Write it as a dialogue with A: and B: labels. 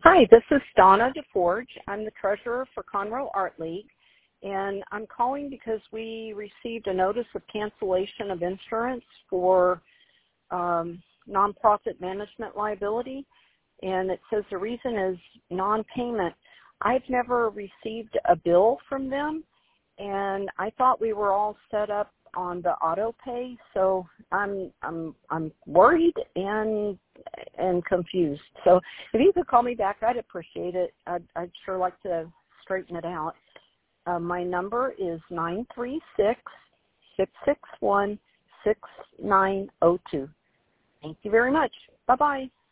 A: Hi, this is Donna DeForge. I'm the treasurer for Conroe Art League, and I'm calling because we received a notice of cancellation of insurance for nonprofit management liability, and it says the reason is non-payment. I've never received a bill from them, and I thought we were all set up on the auto pay, so I'm worried and confused. So if you could call me back, I'd appreciate it. I'd sure like to straighten it out. My number is 936-661-6902. Thank you very much. Bye-bye.